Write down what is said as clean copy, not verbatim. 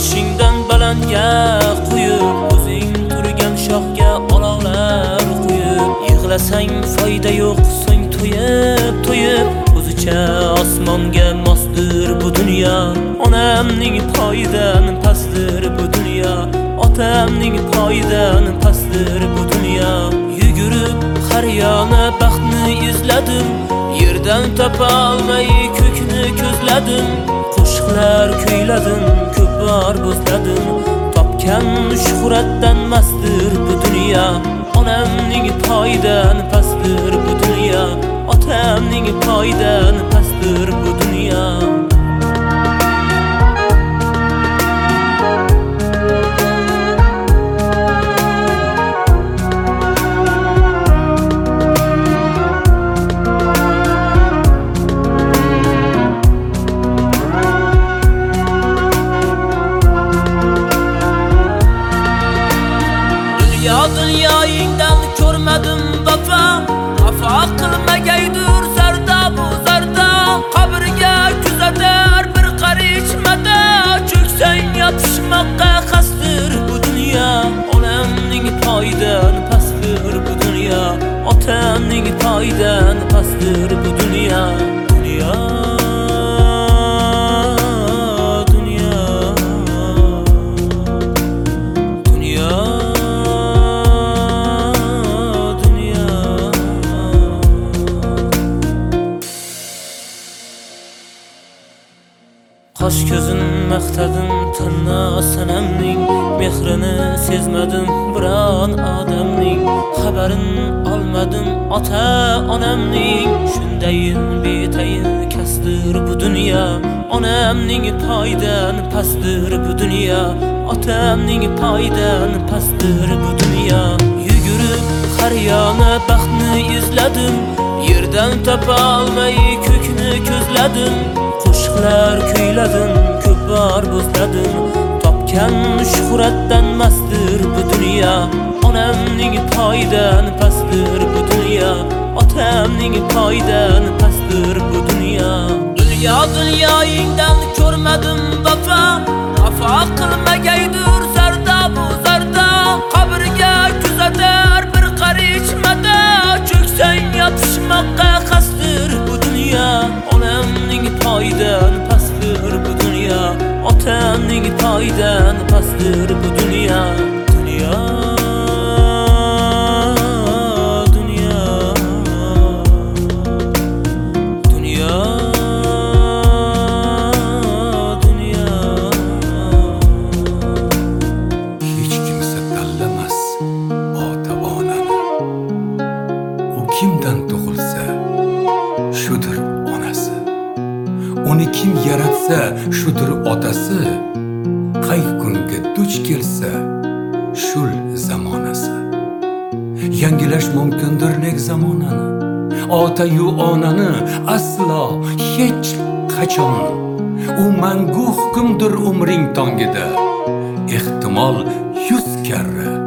boshingdan balandga qo'yib, o'zing turgan shoxga olovlar qo'yib, yig'lasang foyda yo'q, so'ng to'yib o'zicha osmonga mosdir bu dunyo. Onamning poyidan pastdir bu dunyo, otamning poyidan pastdir bu dunyo. Yugurib har yana baxtni izladim, yerdan topa olmay ko'kni ko'zladim. Qo'shiqlar kuyladim, ko'p bor bo'zladim, topgan shuhratdan mastdir bu dunyo. Onamning poyidan pastdir bu dunyo, otamning poyidan pastdir bu dunyo. Dunyoyingdan ko'rmadim vafo, vafo qilmagaydir zarda bu zarda. Qabrga kuzatar bir qarich mata, cho'ksang yopishmoqqa qasdir bu dunyo. Onamning poyidan pastdir bu dunyo, otamning poyidan pastdir bu dunyo. Dunyo qosh ko'zin maqtadim, tanna sanamning mehrini sezmadim, biron odamning xabarin olmadim, ota onamning. Shundayin betayin kasdir bu dunyo, onamning poyidan pastdir bu dunyo, otamning poyidan pastdir bu dunyo. Yugurib har yana baxtni izladim, yerdan topa olmay ko'kni ko'zladim. Qo'shiqlar kuyladim, ko'p bor bo'zladim, topgan shuhratdan mastdir bu dunyo. Onamning poyidan pastdir bu dunyo, otamning poyidan pastdir bu dunyo. Dunyoyingdan ko'rmadim vafo, vafo qilmagaydir zarda bu zarda. Qabrga kuzatar bir qarich mata, cho'ksang yopishmoqqa qasdir bu dunyo. Onamning poyidan pastdir bu dunyo, otamning poyidan pastdir bu dunyo. Dunyo kimdan tug'ilsa shudir onasi, uni kim yaratsa shudir otasi. Qay kunga duch kelsa shul zamonasi. Yangilash mumkindir lek zamonani, ota-yu onani aslo hech qachon. U mangu hukmdir umring tongida, ehtimol 100 karra